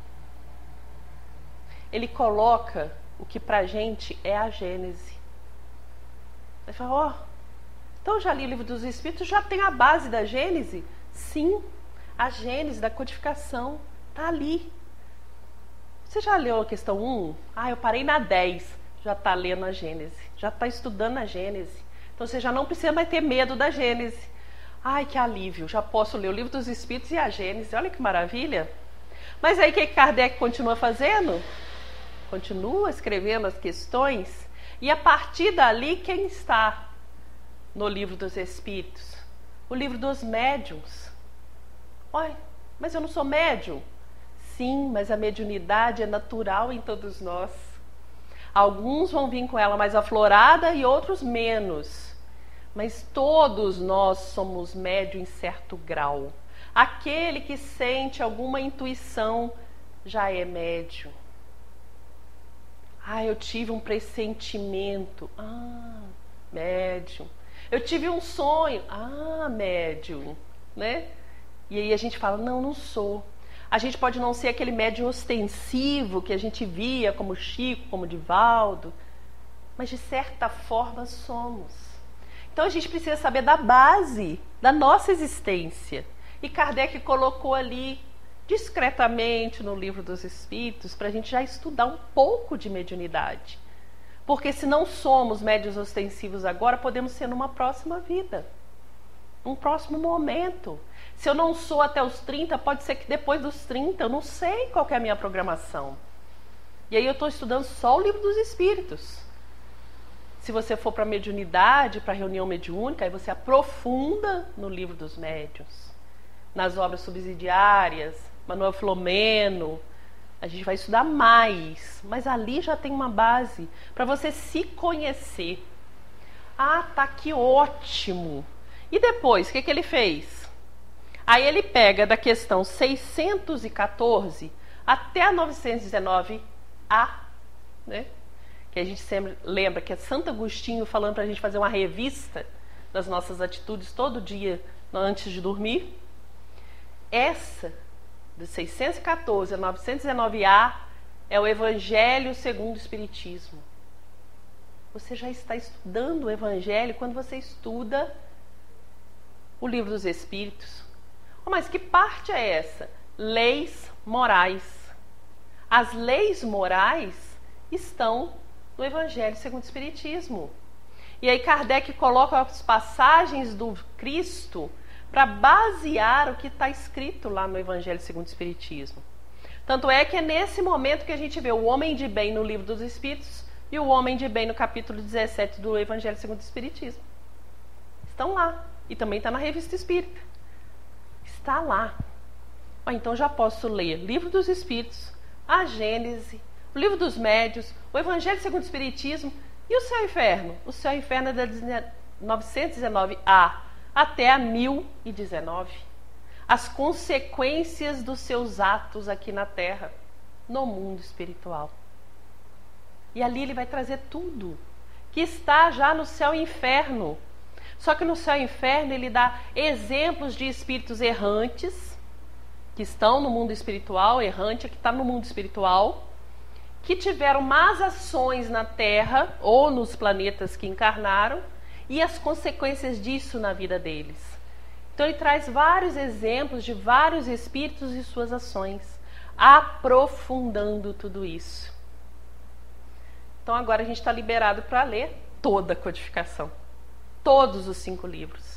A: ele coloca o que pra gente é a Gênese. Ele fala, ó, então eu já li o Livro dos Espíritos, já tem a base da Gênese? Sim, a Gênese da codificação está ali. Você já leu a questão 1? Ah, eu parei na 10. Já está lendo a Gênese, já está estudando a Gênese. Então você já não precisa mais ter medo da Gênese. Ai, que alívio, já posso ler o Livro dos Espíritos e a Gênese. Olha que maravilha. Mas aí o que Kardec continua fazendo? Continua escrevendo as questões. E a partir dali, quem está no Livro dos Espíritos? O Livro dos Médiuns. Olha, mas eu não sou médium. Sim, mas a mediunidade é natural em todos nós. Alguns vão vir com ela mais aflorada e outros menos. Mas todos nós somos médium em certo grau. Aquele que sente alguma intuição já é médium. Ah, eu tive um pressentimento. Ah, médium. Eu tive um sonho. Ah, médium. Né? E aí a gente fala, não, não sou. A gente pode não ser aquele médium ostensivo que a gente via como Chico, como Divaldo, mas de certa forma somos. Então a gente precisa saber da base da nossa existência. E Kardec colocou ali discretamente no Livro dos Espíritos para a gente já estudar um pouco de mediunidade. Porque se não somos médiuns ostensivos agora, podemos ser numa próxima vida, num próximo momento. Se eu não sou até os 30, pode ser que depois dos 30, eu não sei qual que é a minha programação. E aí eu estou estudando só o Livro dos Espíritos. Se você for para a mediunidade, para a reunião mediúnica, aí você aprofunda no Livro dos Médiuns, nas obras subsidiárias, Manuel Filomeno. A gente vai estudar mais, mas ali já tem uma base para você se conhecer. Ah, tá, que ótimo! E depois, o que ele fez? Aí ele pega da questão 614 até a 919A, né? Que a gente sempre lembra que é Santo Agostinho falando para a gente fazer uma revista das nossas atitudes todo dia antes de dormir. Essa, de 614 a 919A, é o Evangelho segundo o Espiritismo. Você já está estudando o Evangelho quando você estuda o Livro dos Espíritos. Oh, mas que parte é essa? Leis morais. As leis morais estão no Evangelho segundo o Espiritismo. E aí Kardec coloca as passagens do Cristo para basear o que está escrito lá no Evangelho segundo o Espiritismo. Tanto é que é nesse momento que a gente vê o homem de bem no Livro dos Espíritos e o homem de bem no capítulo 17 do Evangelho segundo o Espiritismo. Estão lá. E também está na Revista Espírita. Está lá. Então já posso ler Livro dos Espíritos, a Gênese, o Livro dos Médiuns, o Evangelho segundo o Espiritismo e o Céu e Inferno. O Céu e Inferno é da 919A até a 1019. As consequências dos seus atos aqui na Terra. no mundo espiritual. E ali ele vai trazer tudo que está já no céu e inferno. Só que no céu e inferno ele dá exemplos de espíritos errantes, que estão no mundo espiritual, errante é que está no mundo espiritual, que tiveram más ações na Terra ou nos planetas que encarnaram e as consequências disso na vida deles. Então ele traz vários exemplos de vários espíritos e suas ações, aprofundando tudo isso. Então agora a gente está liberado para ler toda a codificação, todos os 5 livros.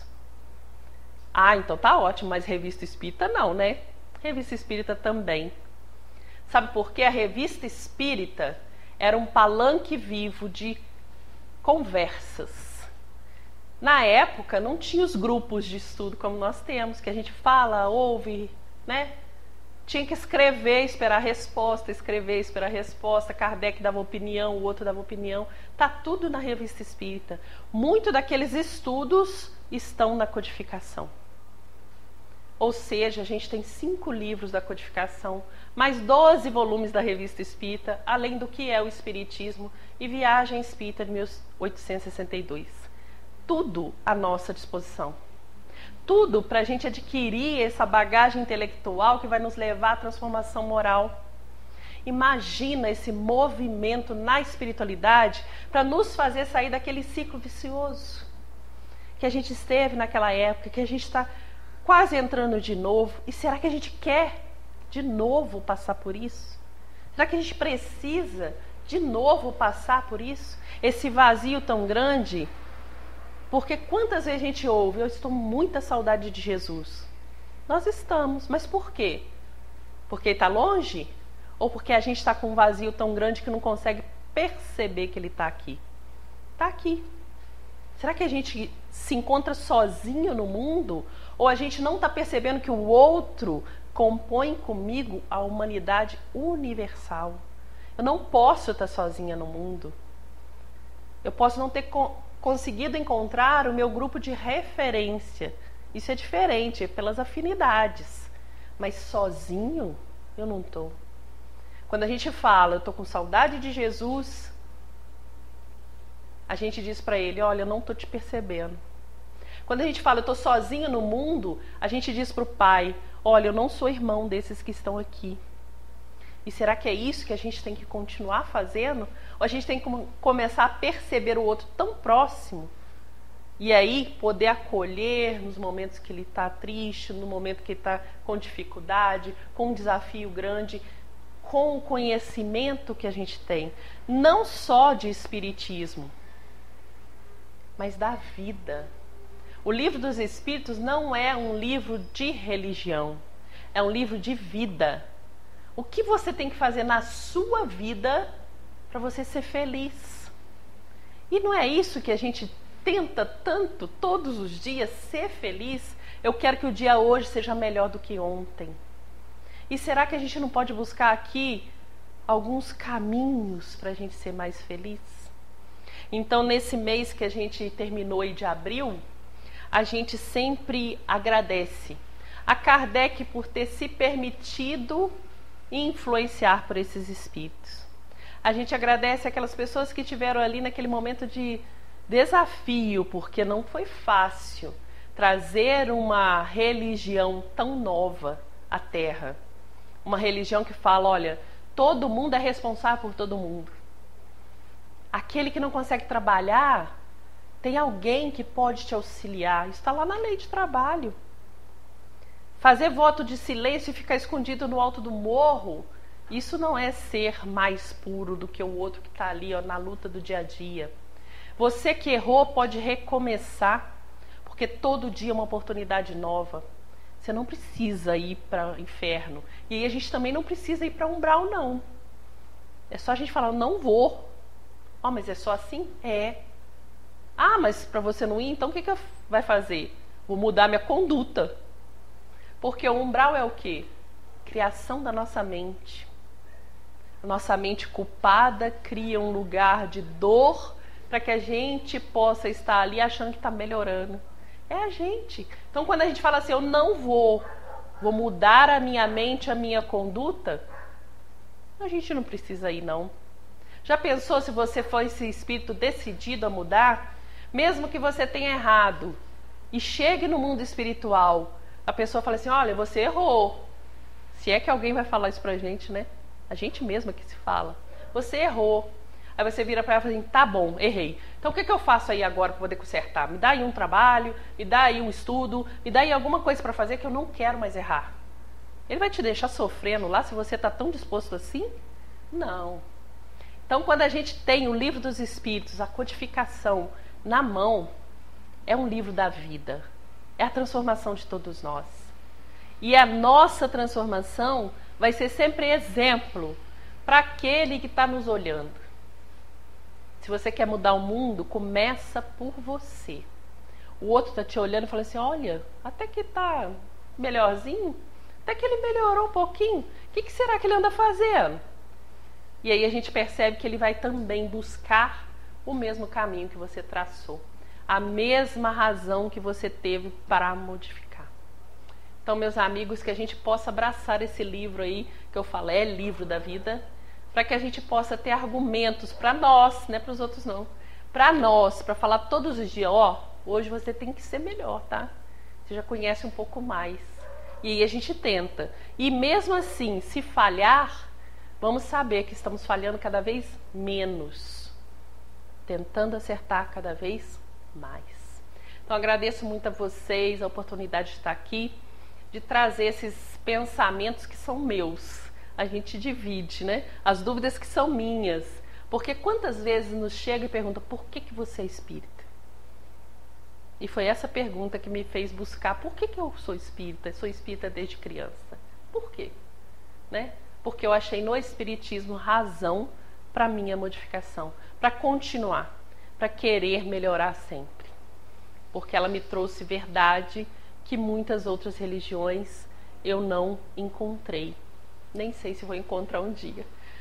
A: Ah, então tá ótimo, mas revista espírita não, né? Revista espírita também. Sabe por quê? A revista espírita era um palanque vivo de conversas. Na época não tinha os grupos de estudo como nós temos, que a gente fala, ouve, né? Tinha que escrever, esperar a resposta, escrever, esperar a resposta. Kardec dava opinião, o outro dava opinião. Tá tudo na revista espírita. Muito daqueles estudos estão na codificação. Ou seja, a gente tem 5 livros da codificação, mais 12 volumes da revista espírita, além do que é o espiritismo e Viagem Espírita de 1862. Tudo à nossa disposição. Tudo para a gente adquirir essa bagagem intelectual que vai nos levar à transformação moral. Imagina esse movimento na espiritualidade para nos fazer sair daquele ciclo vicioso que a gente esteve naquela época, que a gente está quase entrando de novo. E será que a gente quer de novo passar por isso? Será que a gente precisa de novo passar por isso? Esse vazio tão grande? Porque quantas vezes a gente ouve, eu estou com muita saudade de Jesus. Nós estamos, mas por quê? Porque ele está longe? Ou porque a gente está com um vazio tão grande que não consegue perceber que ele está aqui? Está aqui. Será que a gente se encontra sozinho no mundo? Ou a gente não está percebendo que o outro compõe comigo a humanidade universal? Eu não posso estar sozinha no mundo. Eu posso não ter conseguido encontrar o meu grupo de referência. Isso é diferente, é pelas afinidades. Mas sozinho, eu não estou. Quando a gente fala, eu estou com saudade de Jesus, a gente diz para ele, olha, eu não estou te percebendo. Quando a gente fala, eu estou sozinho no mundo, a gente diz para o pai, olha, eu não sou irmão desses que estão aqui. E será que é isso que a gente tem que continuar fazendo? Ou a gente tem que começar a perceber o outro tão próximo? E aí poder acolher nos momentos que ele está triste, no momento que ele está com dificuldade, com um desafio grande, com o conhecimento que a gente tem. Não só de espiritismo, mas da vida. O Livro dos Espíritos não é um livro de religião, é um livro de vida. O que você tem que fazer na sua vida para você ser feliz? E não é isso que a gente tenta tanto, todos os dias, ser feliz? Eu quero que o dia hoje seja melhor do que ontem. E será que a gente não pode buscar aqui alguns caminhos para a gente ser mais feliz? Então, nesse mês que a gente terminou aí de abril, a gente sempre agradece a Kardec por ter se permitido influenciar por esses espíritos. A gente agradece aquelas pessoas que tiveram ali naquele momento de desafio, porque não foi fácil trazer uma religião tão nova à Terra. Uma religião que fala, olha, todo mundo é responsável por todo mundo. Aquele que não consegue trabalhar, tem alguém que pode te auxiliar. Isso está lá na lei de trabalho. Fazer voto de silêncio e ficar escondido no alto do morro, isso não é ser mais puro do que o outro que está ali, ó, na luta do dia a dia. Você que errou pode recomeçar, porque todo dia é uma oportunidade nova. Você não precisa ir para o inferno. E aí a gente também não precisa ir para umbral, não. É só a gente falar, não vou. Ó, mas é só assim? É. Ah, mas para você não ir, então o que vai fazer? Vou mudar minha conduta. Porque o umbral é o quê? Criação da nossa mente. A nossa mente culpada cria um lugar de dor para que a gente possa estar ali achando que está melhorando. É a gente. Então, quando a gente fala assim, eu não vou mudar a minha mente, a minha conduta, A gente não precisa ir, não. Já pensou se você for esse espírito decidido a mudar? Mesmo que você tenha errado e chegue no mundo espiritual, a pessoa fala assim, olha, você errou. Se é que alguém vai falar isso pra gente, né? A gente mesma que se fala. Você errou. Aí você vira pra ela e fala assim, tá bom, errei. Então o que eu faço aí agora para poder consertar? Me dá aí um trabalho, me dá aí um estudo, me dá aí alguma coisa para fazer que eu não quero mais errar. Ele vai te deixar sofrendo lá se você está tão disposto assim? Não. Então quando a gente tem o livro dos Espíritos, a codificação na mão, é um livro da vida. É a transformação de todos nós. E a nossa transformação vai ser sempre exemplo para aquele que está nos olhando. Se você quer mudar o mundo, começa por você. O outro está te olhando e fala assim, olha, até que está melhorzinho, até que ele melhorou um pouquinho. O que será que ele anda fazendo? E aí a gente percebe que ele vai também buscar o mesmo caminho que você traçou. A mesma razão que você teve para modificar. Então, meus amigos, que a gente possa abraçar esse livro aí, que eu falei, é livro da vida, para que a gente possa ter argumentos para nós, não é para os outros não, para nós, para falar todos os dias, ó, hoje você tem que ser melhor, tá? Você já conhece um pouco mais. E aí a gente tenta. E mesmo assim, se falhar, vamos saber que estamos falhando cada vez menos, tentando acertar cada vez mais. Então agradeço muito a vocês a oportunidade de estar aqui, de trazer esses pensamentos que são meus. A gente divide, né? As dúvidas que são minhas. Porque quantas vezes nos chega e pergunta, por que você é espírita? E foi essa pergunta que me fez buscar, por que eu sou espírita? Eu sou espírita desde criança. Por quê? Né? Porque eu achei no espiritismo razão para minha modificação, para continuar, para querer melhorar sempre. Porque ela me trouxe verdade que muitas outras religiões eu não encontrei. Nem sei se vou encontrar um dia.